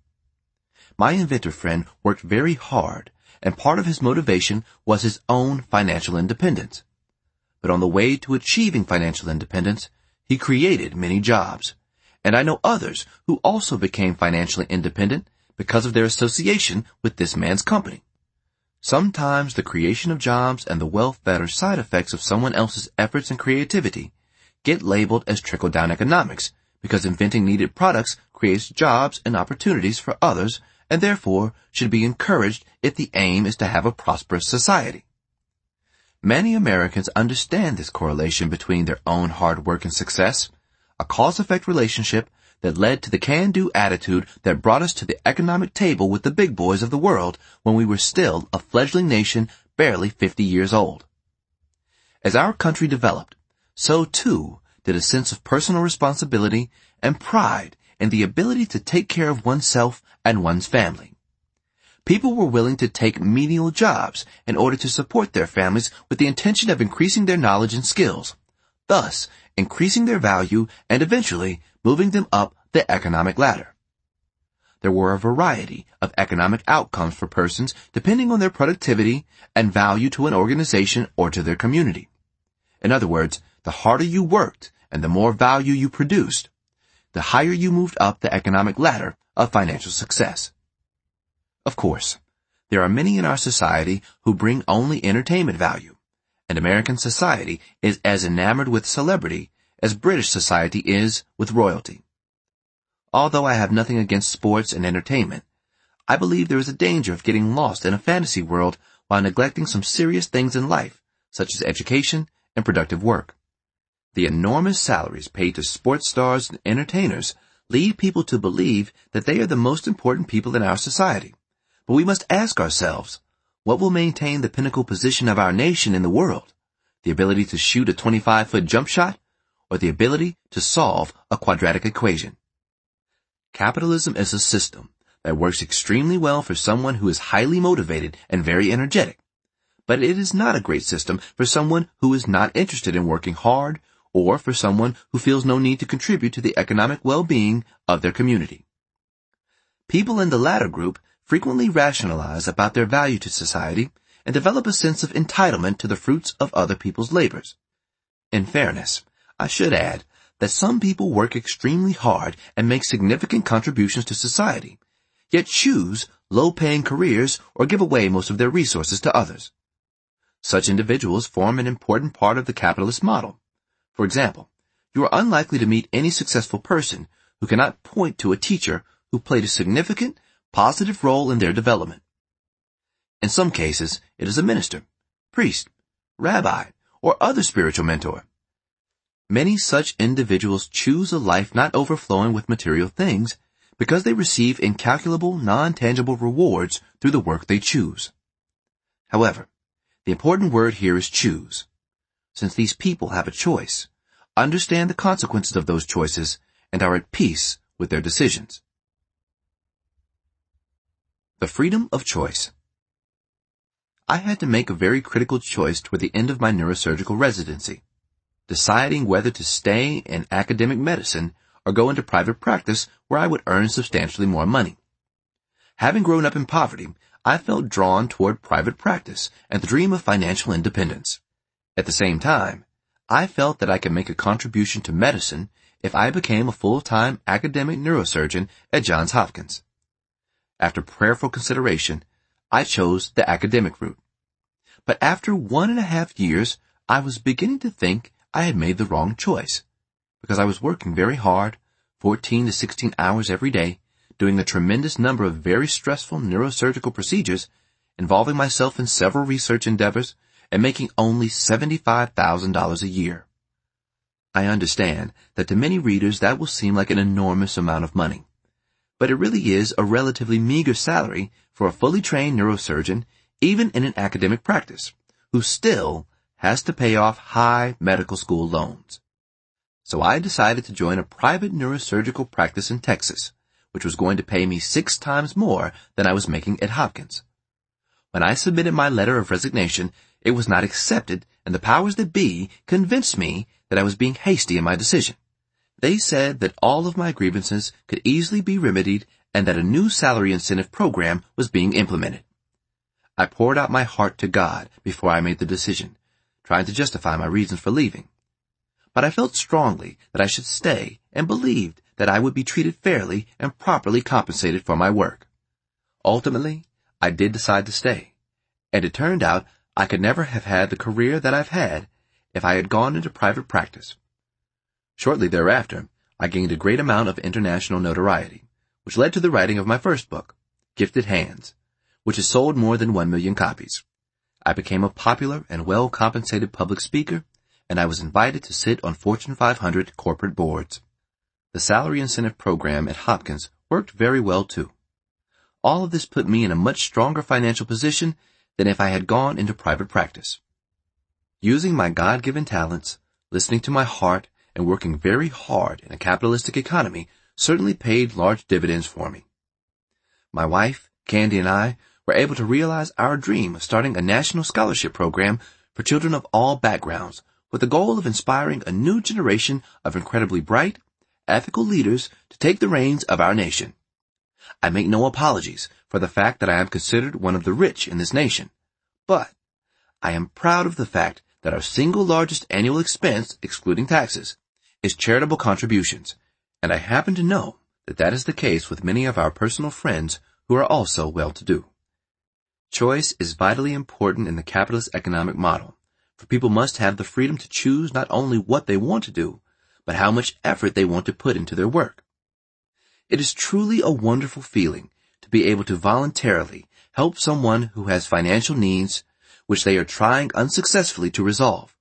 Speaker 1: My inventor friend worked very hard, and part of his motivation was his own financial independence. But on the way to achieving financial independence, he created many jobs. And I know others who also became financially independent because of their association with this man's company. Sometimes the creation of jobs and the wealth that are side effects of someone else's efforts and creativity get labeled as trickle-down economics because inventing needed products creates jobs and opportunities for others and therefore should be encouraged if the aim is to have a prosperous society. Many Americans understand this correlation between their own hard work and success, a cause-effect relationship that led to the can-do attitude that brought us to the economic table with the big boys of the world when we were still a fledgling nation barely fifty years old. As our country developed, so too did a sense of personal responsibility and pride in the ability to take care of oneself and one's family. People were willing to take menial jobs in order to support their families with the intention of increasing their knowledge and skills, thus increasing their value and eventually moving them up the economic ladder. There were a variety of economic outcomes for persons depending on their productivity and value to an organization or to their community. In other words, the harder you worked and the more value you produced, the higher you moved up the economic ladder of financial success. Of course, there are many in our society who bring only entertainment value, and American society is as enamored with celebrity as British society is with royalty. Although I have nothing against sports and entertainment, I believe there is a danger of getting lost in a fantasy world while neglecting some serious things in life, such as education and productive work. The enormous salaries paid to sports stars and entertainers lead people to believe that they are the most important people in our society. But we must ask ourselves, what will maintain the pinnacle position of our nation in the world? the ability to shoot a twenty-five foot jump shot, or the ability to solve a quadratic equation. Capitalism is a system that works extremely well for someone who is highly motivated and very energetic, but it is not a great system for someone who is not interested in working hard or for someone who feels no need to contribute to the economic well-being of their community. People in the latter group frequently rationalize about their value to society and develop a sense of entitlement to the fruits of other people's labors. In fairness, I should add that some people work extremely hard and make significant contributions to society, yet choose low-paying careers or give away most of their resources to others. Such individuals form an important part of the capitalist model. For example, you are unlikely to meet any successful person who cannot point to a teacher who played a significant, positive role in their development. In some cases, it is a minister, priest, rabbi, or other spiritual mentor. Many such individuals choose a life not overflowing with material things because they receive incalculable, non-tangible rewards through the work they choose. However, the important word here is choose. Since these people have a choice, understand the consequences of those choices and are at peace with their decisions. The freedom of choice. I had to make a very critical choice toward the end of my neurosurgical residency, deciding whether to stay in academic medicine or go into private practice where I would earn substantially more money. Having grown up in poverty, I felt drawn toward private practice and the dream of financial independence. At the same time, I felt that I could make a contribution to medicine if I became a full-time academic neurosurgeon at Johns Hopkins. After prayerful consideration, I chose the academic route. But after one and a half years, I was beginning to think I had made the wrong choice, because I was working very hard, fourteen to sixteen hours every day, doing a tremendous number of very stressful neurosurgical procedures, involving myself in several research endeavors, and making only seventy-five thousand dollars a year. I understand that to many readers that will seem like an enormous amount of money, but it really is a relatively meager salary for a fully trained neurosurgeon, even in an academic practice, who still has to pay off high medical school loans. So I decided to join a private neurosurgical practice in Texas, which was going to pay me six times more than I was making at Hopkins. When I submitted my letter of resignation, it was not accepted, and the powers that be convinced me that I was being hasty in my decision. They said that all of my grievances could easily be remedied and that a new salary incentive program was being implemented. I poured out my heart to God before I made the decision, trying to justify my reasons for leaving. But I felt strongly that I should stay and believed that I would be treated fairly and properly compensated for my work. Ultimately, I did decide to stay, and it turned out I could never have had the career that I've had if I had gone into private practice. Shortly thereafter, I gained a great amount of international notoriety, which led to the writing of my first book, Gifted Hands, which has sold more than one million copies. I became a popular and well-compensated public speaker, and I was invited to sit on Fortune five hundred corporate boards. The salary incentive program at Hopkins worked very well, too. All of this put me in a much stronger financial position than if I had gone into private practice. Using my God-given talents, listening to my heart, and working very hard in a capitalistic economy certainly paid large dividends for me. My wife, Candy, and I were able to realize our dream of starting a national scholarship program for children of all backgrounds with the goal of inspiring a new generation of incredibly bright, ethical leaders to take the reins of our nation. I make no apologies for the fact that I am considered one of the rich in this nation, but I am proud of the fact that our single largest annual expense, excluding taxes, is charitable contributions, and I happen to know that that is the case with many of our personal friends who are also well-to-do. Choice is vitally important in the capitalist economic model, for people must have the freedom to choose not only what they want to do, but how much effort they want to put into their work. It is truly a wonderful feeling to be able to voluntarily help someone who has financial needs which they are trying unsuccessfully to resolve.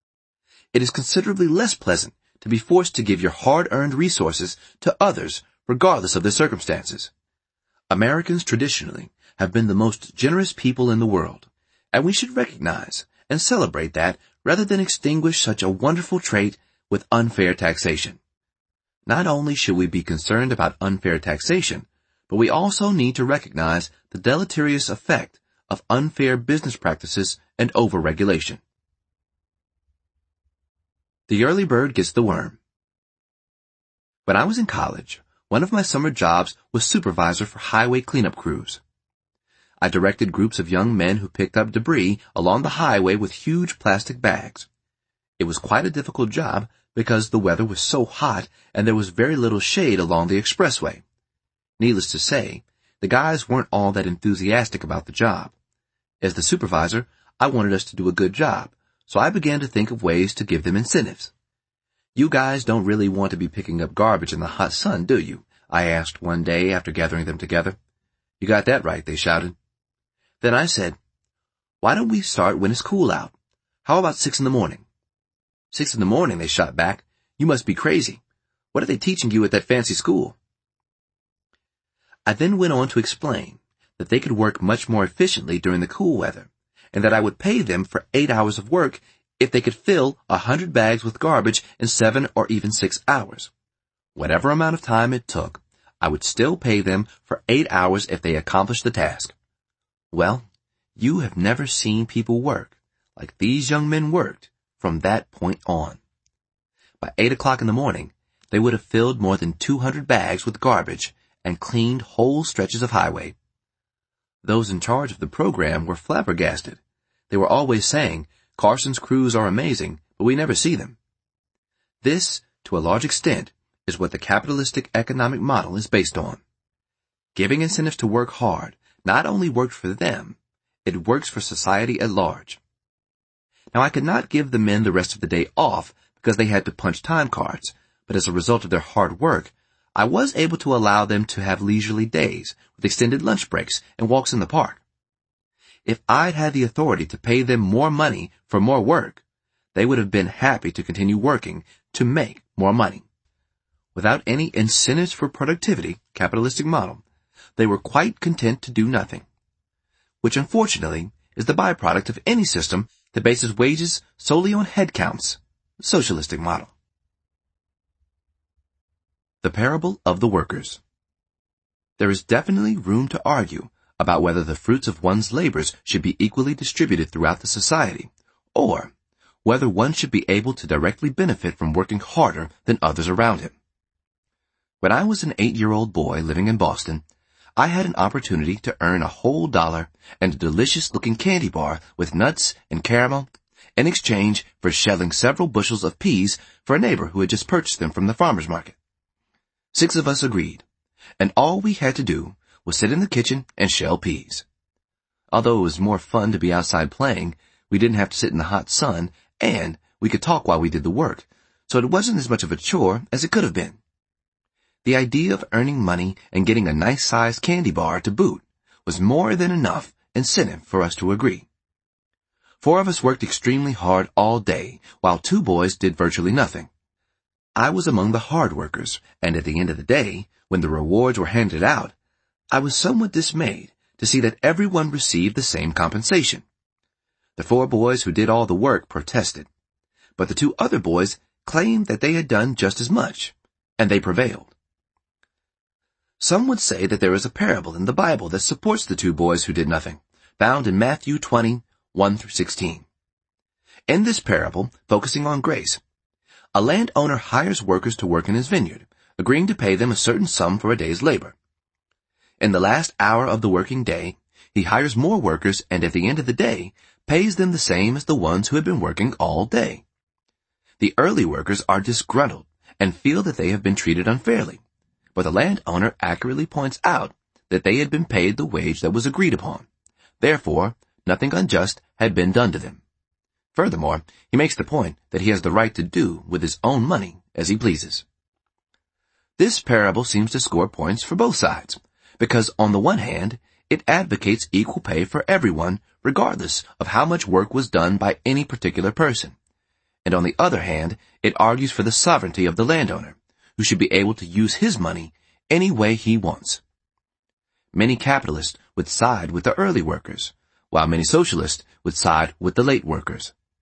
Speaker 1: It is considerably less pleasant to be forced to give your hard-earned resources to others regardless of their circumstances. Americans traditionally have been the most generous people in the world, and we should recognize and celebrate that rather than extinguish such a wonderful trait with unfair taxation. Not only should we be concerned about unfair taxation, but we also need to recognize the deleterious effect of unfair business practices and overregulation. The early bird gets the worm. When I was in college, one of my summer jobs was supervisor for highway cleanup crews. I directed groups of young men who picked up debris along the highway with huge plastic bags. It was quite a difficult job because the weather was so hot and there was very little shade along the expressway. Needless to say, the guys weren't all that enthusiastic about the job. As the supervisor, I wanted us to do a good job, so I began to think of ways to give them incentives. "You guys don't really want to be picking up garbage in the hot sun, do you?" I asked one day after gathering them together. "You got that right," they shouted. Then I said, "Why don't we start when it's cool out? How about six in the morning?" "Six in the morning," they shot back. "You must be crazy. What are they teaching you at that fancy school?" I then went on to explain that they could work much more efficiently during the cool weather, and that I would pay them for eight hours of work if they could fill a hundred bags with garbage in seven or even six hours. Whatever amount of time it took, I would still pay them for eight hours if they accomplished the task. Well, you have never seen people work like these young men worked from that point on. By eight o'clock in the morning, they would have filled more than two hundred bags with garbage and cleaned whole stretches of highway. Those in charge of the program were flabbergasted. They were always saying, "Carson's crews are amazing, but we never see them." This, to a large extent, is what the capitalistic economic model is based on. Giving incentives to work hard not only worked for them, it works for society at large. Now, I could not give the men the rest of the day off because they had to punch time cards, but as a result of their hard work, I was able to allow them to have leisurely days with extended lunch breaks and walks in the park. If I'd had the authority to pay them more money for more work, they would have been happy to continue working to make more money. Without any incentives for productivity, capitalistic model, they were quite content to do nothing, which unfortunately is the byproduct of any system that bases wages solely on head counts, socialistic model. The parable of the workers. There is definitely room to argue about whether the fruits of one's labors should be equally distributed throughout the society, or whether one should be able to directly benefit from working harder than others around him. When I was an eight-year-old boy living in Boston, I had an opportunity to earn a whole dollar and a delicious-looking candy bar with nuts and caramel in exchange for shelling several bushels of peas for a neighbor who had just purchased them from the farmer's market. Six of us agreed, and all we had to do was sit in the kitchen and shell peas. Although it was more fun to be outside playing, we didn't have to sit in the hot sun, and we could talk while we did the work, so it wasn't as much of a chore as it could have been. The idea of earning money and getting a nice-sized candy bar to boot was more than enough incentive for us to agree. Four of us worked extremely hard all day, while two boys did virtually nothing. I was among the hard workers, and at the end of the day, when the rewards were handed out, I was somewhat dismayed to see that everyone received the same compensation. The four boys who did all the work protested, but the two other boys claimed that they had done just as much, and they prevailed. Some would say that there is a parable in the Bible that supports the two boys who did nothing, found in Matthew twenty, one through sixteen. In this parable, focusing on grace, a landowner hires workers to work in his vineyard, agreeing to pay them a certain sum for a day's labor. In the last hour of the working day, he hires more workers and at the end of the day, pays them the same as the ones who had been working all day. The early workers are disgruntled and feel that they have been treated unfairly, but the landowner accurately points out that they had been paid the wage that was agreed upon. Therefore, nothing unjust had been done to them. Furthermore, he makes the point that he has the right to do with his own money as he pleases. This parable seems to score points for both sides, because on the one hand, it advocates equal pay for everyone, regardless of how much work was done by any particular person. And on the other hand, it argues for the sovereignty of the landowner, who should be able to use his money any way he wants. Many capitalists would side with the early workers, while many socialists would side with the late workers.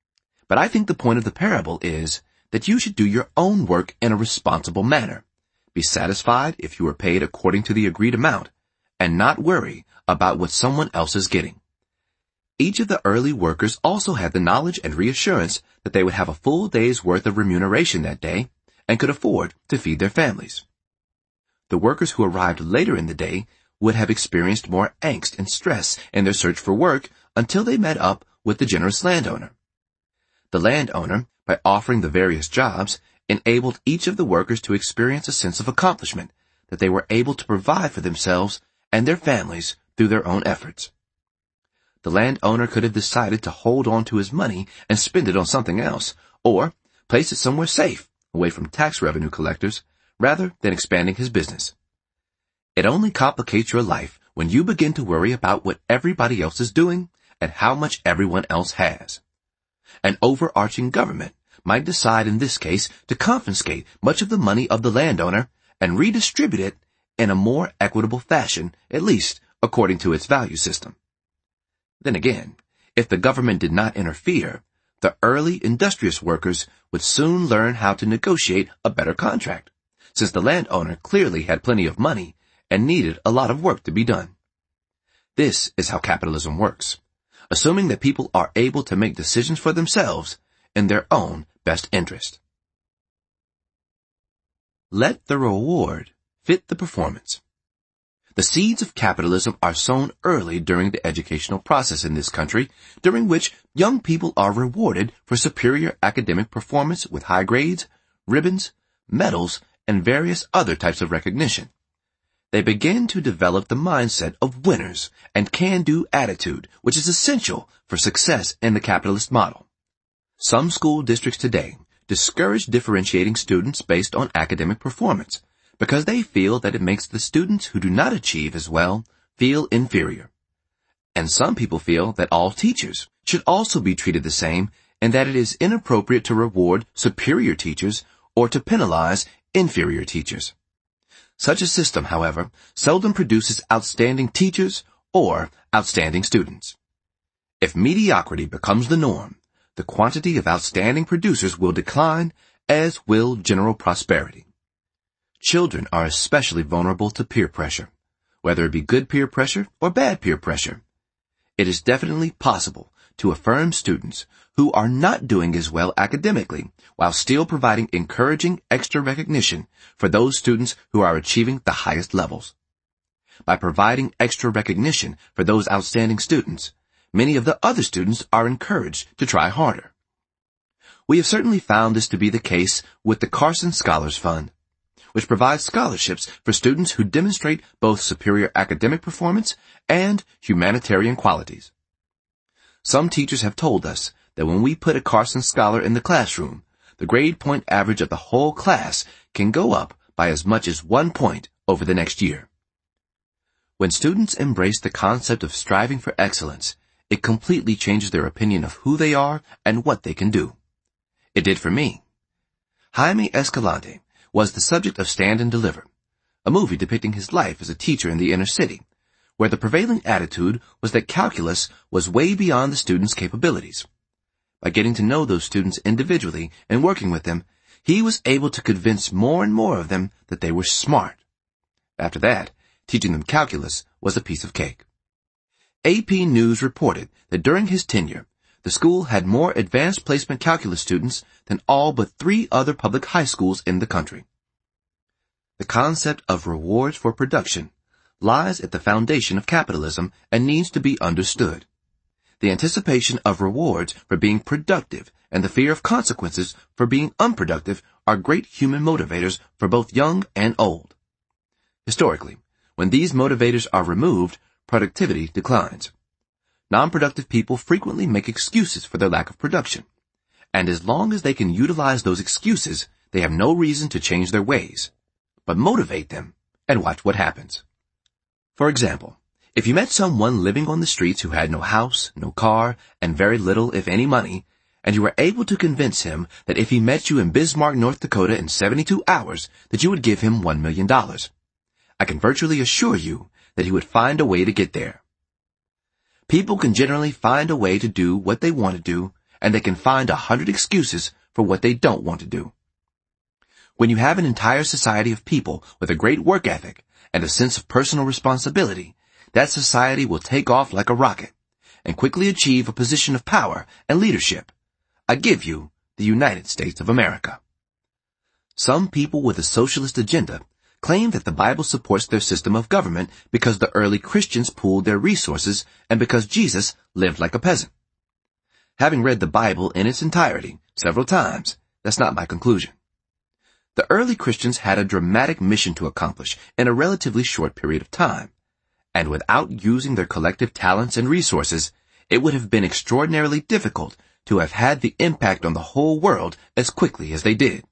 Speaker 1: But I think the point of the parable is that you should do your own work in a responsible manner. Be satisfied if you are paid according to the agreed amount, and not worry about what someone else is getting. Each of the early workers also had the knowledge and reassurance that they would have a full day's worth of remuneration that day and could afford to feed their families. The workers who arrived later in the day would have experienced more angst and stress in their search for work until they met up with the generous landowner. The landowner, by offering the various jobs, enabled each of the workers to experience a sense of accomplishment, that they were able to provide for themselves and their families through their own efforts. The landowner could have decided to hold on to his money and spend it on something else, or place it somewhere safe, away from tax revenue collectors, rather than expanding his business. It only complicates your life when you begin to worry about what everybody else is doing and how much everyone else has. An overarching government might decide in this case to confiscate much of the money of the landowner and redistribute it in a more equitable fashion, at least according to its value system. Then again, if the government did not interfere, the early industrious workers would soon learn how to negotiate a better contract, since the landowner clearly had plenty of money and needed a lot of work to be done. This is how capitalism works, assuming that people are able to make decisions for themselves in their own best interest. Let the reward fit the performance. The seeds of capitalism are sown early during the educational process in this country, during which young people are rewarded for superior academic performance with high grades, ribbons, medals, and various other types of recognition. They begin to develop the mindset of winners and can-do attitude, which is essential for success in the capitalist model. Some school districts today discourage differentiating students based on academic performance, because they feel that it makes the students who do not achieve as well feel inferior. And some people feel that all teachers should also be treated the same, and that it is inappropriate to reward superior teachers or to penalize inferior teachers. Such a system, however, seldom produces outstanding teachers or outstanding students. If mediocrity becomes the norm, the quantity of outstanding producers will decline, as will general prosperity. Children are especially vulnerable to peer pressure, whether it be good peer pressure or bad peer pressure. It is definitely possible to affirm students who are not doing as well academically while still providing encouraging extra recognition for those students who are achieving the highest levels. By providing extra recognition for those outstanding students, many of the other students are encouraged to try harder. We have certainly found this to be the case with the Carson Scholars Fund, which provides scholarships for students who demonstrate both superior academic performance and humanitarian qualities. Some teachers have told us that when we put a Carson Scholar in the classroom, the grade point average of the whole class can go up by as much as one point over the next year. When students embrace the concept of striving for excellence, it completely changes their opinion of who they are and what they can do. It did for me. Jaime Escalante was the subject of Stand and Deliver, a movie depicting his life as a teacher in the inner city, where the prevailing attitude was that calculus was way beyond the students' capabilities. By getting to know those students individually and working with them, he was able to convince more and more of them that they were smart. After that, teaching them calculus was a piece of cake. A P News reported that during his tenure, the school had more advanced placement calculus students than all but three other public high schools in the country. The concept of rewards for production lies at the foundation of capitalism and needs to be understood. The anticipation of rewards for being productive and the fear of consequences for being unproductive are great human motivators for both young and old. Historically, when these motivators are removed, productivity declines. Non-productive people frequently make excuses for their lack of production, and as long as they can utilize those excuses, they have no reason to change their ways. But motivate them and watch what happens. For example, if you met someone living on the streets who had no house, no car, and very little, if any, money, and you were able to convince him that if he met you in Bismarck, North Dakota in seventy-two hours, that you would give him one million dollars, I can virtually assure you that he would find a way to get there. People can generally find a way to do what they want to do, and they can find a hundred excuses for what they don't want to do. When you have an entire society of people with a great work ethic and a sense of personal responsibility, that society will take off like a rocket and quickly achieve a position of power and leadership. I give you the United States of America. Some people with a socialist agenda claim that the Bible supports their system of government because the early Christians pooled their resources and because Jesus lived like a peasant. Having read the Bible in its entirety several times, that's not my conclusion. The early Christians had a dramatic mission to accomplish in a relatively short period of time, and without using their collective talents and resources, it would have been extraordinarily difficult to have had the impact on the whole world as quickly as they did.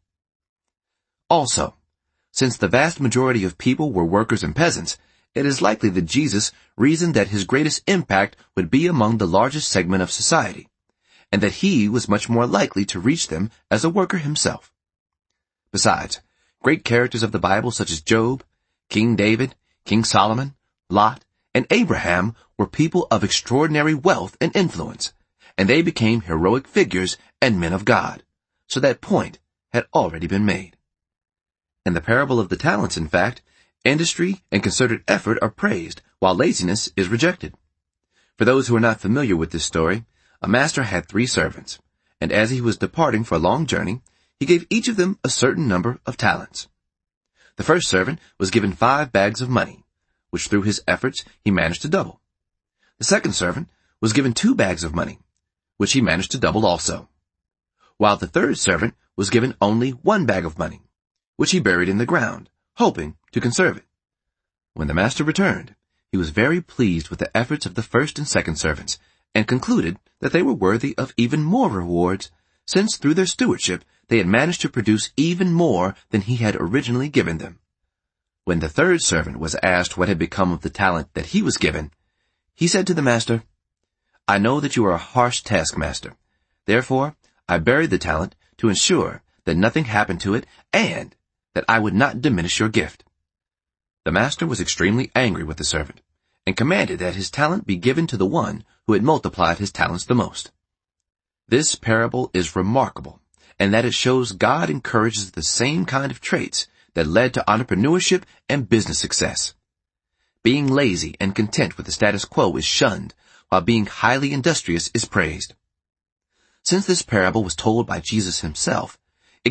Speaker 1: Also, since the vast majority of people were workers and peasants, it is likely that Jesus reasoned that his greatest impact would be among the largest segment of society, and that he was much more likely to reach them as a worker himself. Besides, great characters of the Bible such as Job, King David, King Solomon, Lot, and Abraham were people of extraordinary wealth and influence, and they became heroic figures and men of God, so that point had already been made. In the parable of the talents, in fact, industry and concerted effort are praised, while laziness is rejected. For those who are not familiar with this story, a master had three servants, and as he was departing for a long journey, he gave each of them a certain number of talents. The first servant was given five bags of money, which through his efforts he managed to double. The second servant was given two bags of money, which he managed to double also, while the third servant was given only one bag of money, which he buried in the ground, hoping to conserve it. When the master returned, he was very pleased with the efforts of the first and second servants, and concluded that they were worthy of even more rewards, since through their stewardship they had managed to produce even more than he had originally given them. When the third servant was asked what had become of the talent that he was given, he said to the master, "I know that you are a harsh taskmaster. Therefore, I buried the talent to ensure that nothing happened to it and that I would not diminish your gift." The master was extremely angry with the servant and commanded that his talent be given to the one who had multiplied his talents the most. This parable is remarkable in that it shows God encourages the same kind of traits that led to entrepreneurship and business success. Being lazy and content with the status quo is shunned, while being highly industrious is praised. Since this parable was told by Jesus himself,